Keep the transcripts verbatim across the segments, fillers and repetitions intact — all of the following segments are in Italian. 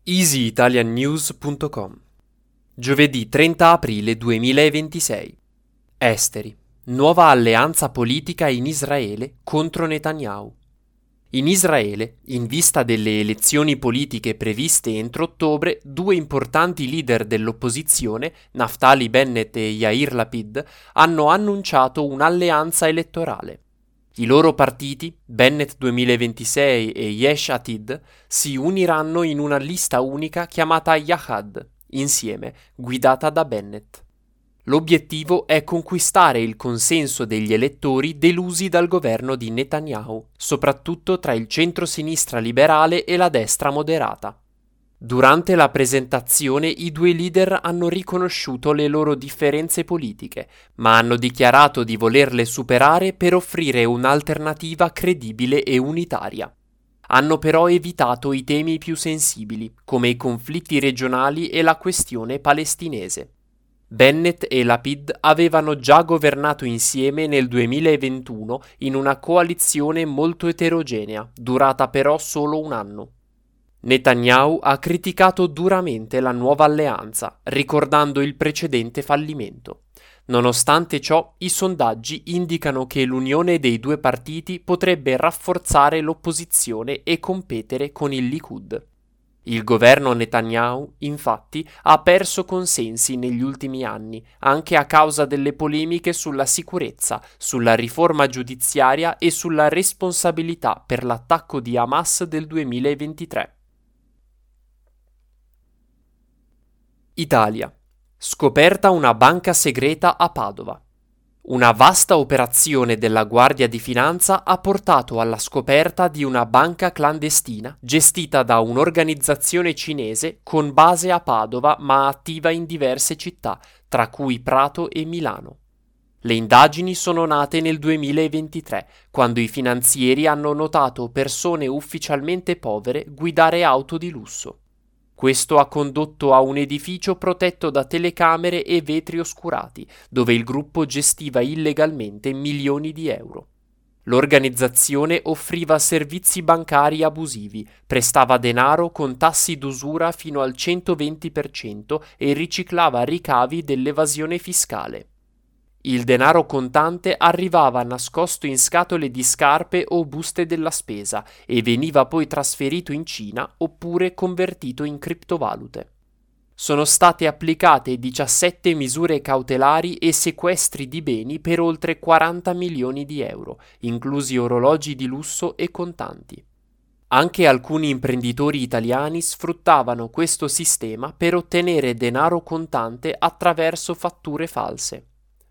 easy italian news punto com. Giovedì trenta aprile duemilaventisei. Esteri. Nuova alleanza politica in Israele contro Netanyahu. In Israele, in vista delle elezioni politiche previste entro ottobre, due importanti leader dell'opposizione, Naftali Bennett e Yair Lapid, hanno annunciato un'alleanza elettorale. I loro partiti, Bennett duemilaventisei e Yesh Atid, si uniranno in una lista unica chiamata Yahad, insieme, guidata da Bennett. L'obiettivo è conquistare il consenso degli elettori delusi dal governo di Netanyahu, soprattutto tra il centro-sinistra liberale e la destra moderata. Durante la presentazione i due leader hanno riconosciuto le loro differenze politiche, ma hanno dichiarato di volerle superare per offrire un'alternativa credibile e unitaria. Hanno però evitato i temi più sensibili, come i conflitti regionali e la questione palestinese. Bennett e Lapid avevano già governato insieme nel duemilaventuno in una coalizione molto eterogenea, durata però solo un anno. Netanyahu ha criticato duramente la nuova alleanza, ricordando il precedente fallimento. Nonostante ciò, i sondaggi indicano che l'unione dei due partiti potrebbe rafforzare l'opposizione e competere con il Likud. Il governo Netanyahu, infatti, ha perso consensi negli ultimi anni, anche a causa delle polemiche sulla sicurezza, sulla riforma giudiziaria e sulla responsabilità per l'attacco di Hamas del duemilaventitré. Italia. Scoperta una banca segreta a Padova. Una vasta operazione della Guardia di Finanza ha portato alla scoperta di una banca clandestina gestita da un'organizzazione cinese con base a Padova ma attiva in diverse città, tra cui Prato e Milano. Le indagini sono nate nel duemilaventitré, quando i finanzieri hanno notato persone ufficialmente povere guidare auto di lusso. Questo ha condotto a un edificio protetto da telecamere e vetri oscurati, dove il gruppo gestiva illegalmente milioni di euro. L'organizzazione offriva servizi bancari abusivi, prestava denaro con tassi d'usura fino al centoventi per cento e riciclava ricavi dell'evasione fiscale. Il denaro contante arrivava nascosto in scatole di scarpe o buste della spesa e veniva poi trasferito in Cina oppure convertito in criptovalute. Sono state applicate diciassette misure cautelari e sequestri di beni per oltre quaranta milioni di euro, inclusi orologi di lusso e contanti. Anche alcuni imprenditori italiani sfruttavano questo sistema per ottenere denaro contante attraverso fatture false.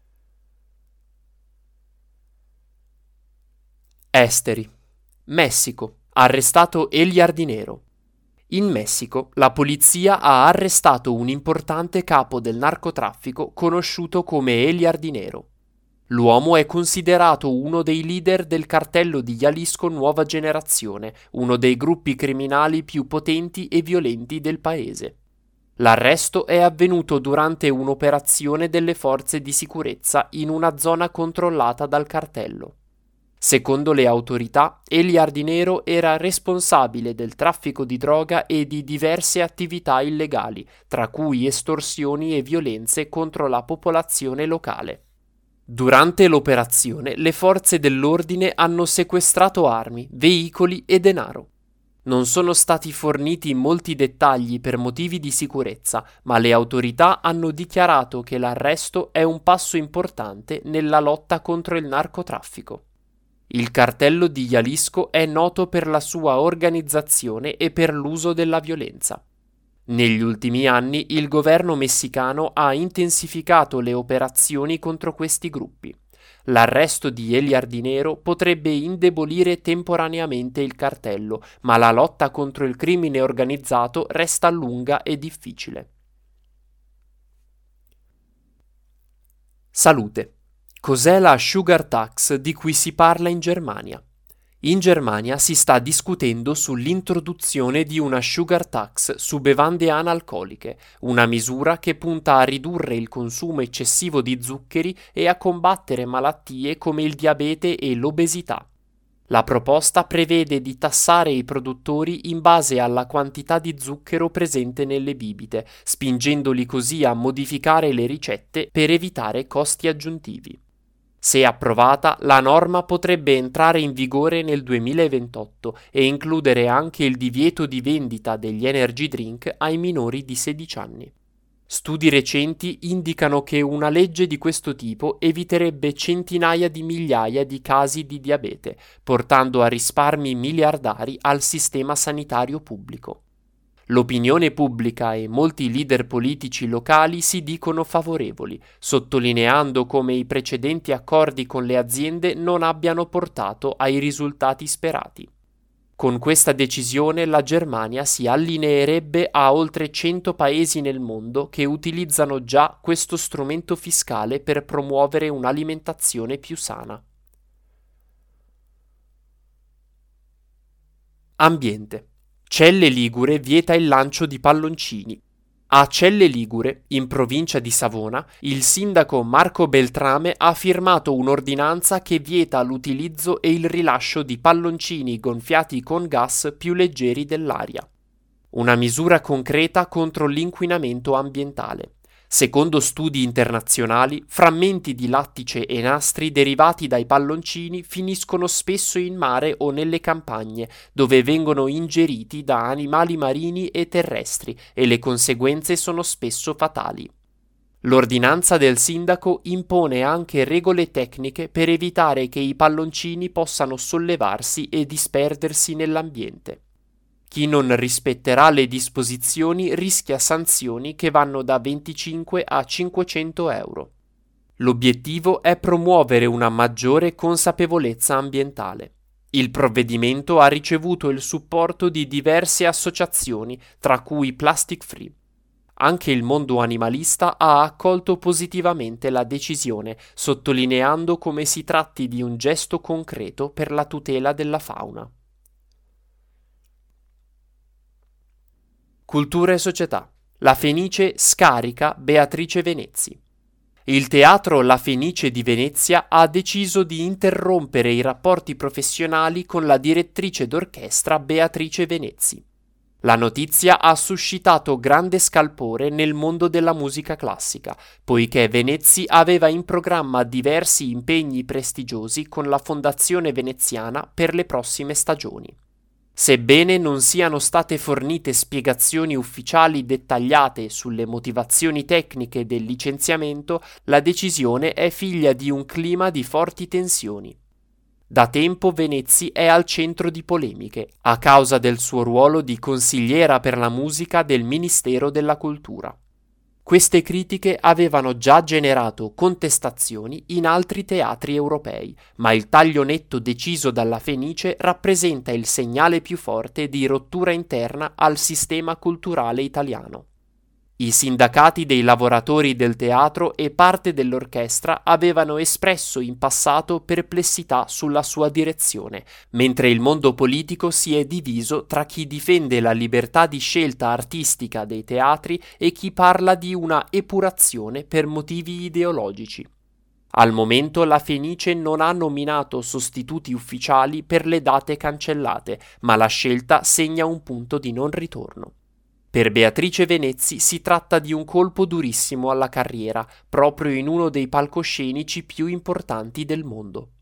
Esteri. Messico. Arrestato Eliar Dinero. In Messico, la polizia ha arrestato un importante capo del narcotraffico conosciuto come Eliar Dinero. L'uomo è considerato uno dei leader del cartello di Jalisco Nuova Generazione, uno dei gruppi criminali più potenti e violenti del paese. L'arresto è avvenuto durante un'operazione delle forze di sicurezza in una zona controllata dal cartello. Secondo le autorità, Eliar Dinero era responsabile del traffico di droga e di diverse attività illegali, tra cui estorsioni e violenze contro la popolazione locale. Durante l'operazione, le forze dell'ordine hanno sequestrato armi, veicoli e denaro. Non sono stati forniti molti dettagli per motivi di sicurezza, ma le autorità hanno dichiarato che l'arresto è un passo importante nella lotta contro il narcotraffico. Il cartello di Jalisco è noto per la sua organizzazione e per l'uso della violenza. Negli ultimi anni il governo messicano ha intensificato le operazioni contro questi gruppi. L'arresto di Eliar Dinero potrebbe indebolire temporaneamente il cartello, ma la lotta contro il crimine organizzato resta lunga e difficile. Salute. Cos'è la sugar tax di cui si parla in Germania? In Germania si sta discutendo sull'introduzione di una sugar tax su bevande analcoliche, una misura che punta a ridurre il consumo eccessivo di zuccheri e a combattere malattie come il diabete e l'obesità. La proposta prevede di tassare i produttori in base alla quantità di zucchero presente nelle bibite, spingendoli così a modificare le ricette per evitare costi aggiuntivi. Se approvata, la norma potrebbe entrare in vigore nel duemilaventotto e includere anche il divieto di vendita degli energy drink ai minori di sedici anni. Studi recenti indicano che una legge di questo tipo eviterebbe centinaia di migliaia di casi di diabete, portando a risparmi miliardari al sistema sanitario pubblico. L'opinione pubblica e molti leader politici locali si dicono favorevoli, sottolineando come i precedenti accordi con le aziende non abbiano portato ai risultati sperati. Con questa decisione la Germania si allineerebbe a oltre cento paesi nel mondo che utilizzano già questo strumento fiscale per promuovere un'alimentazione più sana. Ambiente. Celle Ligure vieta il lancio di palloncini. A Celle Ligure, in provincia di Savona, il sindaco Marco Beltrame ha firmato un'ordinanza che vieta l'utilizzo e il rilascio di palloncini gonfiati con gas più leggeri dell'aria. Una misura concreta contro l'inquinamento ambientale. Secondo studi internazionali, frammenti di lattice e nastri derivati dai palloncini finiscono spesso in mare o nelle campagne, dove vengono ingeriti da animali marini e terrestri e le conseguenze sono spesso fatali. L'ordinanza del sindaco impone anche regole tecniche per evitare che i palloncini possano sollevarsi e disperdersi nell'ambiente. Chi non rispetterà le disposizioni rischia sanzioni che vanno da venticinque a cinquecento euro. L'obiettivo è promuovere una maggiore consapevolezza ambientale. Il provvedimento ha ricevuto il supporto di diverse associazioni, tra cui Plastic Free. Anche il mondo animalista ha accolto positivamente la decisione, sottolineando come si tratti di un gesto concreto per la tutela della fauna. Cultura e società. La Fenice scarica Beatrice Venezzi. Il teatro La Fenice di Venezia ha deciso di interrompere i rapporti professionali con la direttrice d'orchestra Beatrice Venezzi. La notizia ha suscitato grande scalpore nel mondo della musica classica, poiché Venezzi aveva in programma diversi impegni prestigiosi con la Fondazione Veneziana per le prossime stagioni. Sebbene non siano state fornite spiegazioni ufficiali dettagliate sulle motivazioni tecniche del licenziamento, la decisione è figlia di un clima di forti tensioni. Da tempo Venezzi è al centro di polemiche, a causa del suo ruolo di consigliera per la musica del Ministero della Cultura. Queste critiche avevano già generato contestazioni in altri teatri europei, ma il taglio netto deciso dalla Fenice rappresenta il segnale più forte di rottura interna al sistema culturale italiano. I sindacati dei lavoratori del teatro e parte dell'orchestra avevano espresso in passato perplessità sulla sua direzione, mentre il mondo politico si è diviso tra chi difende la libertà di scelta artistica dei teatri e chi parla di una epurazione per motivi ideologici. Al momento la Fenice non ha nominato sostituti ufficiali per le date cancellate, ma la scelta segna un punto di non ritorno. Per Beatrice Venezzi si tratta di un colpo durissimo alla carriera, proprio in uno dei palcoscenici più importanti del mondo.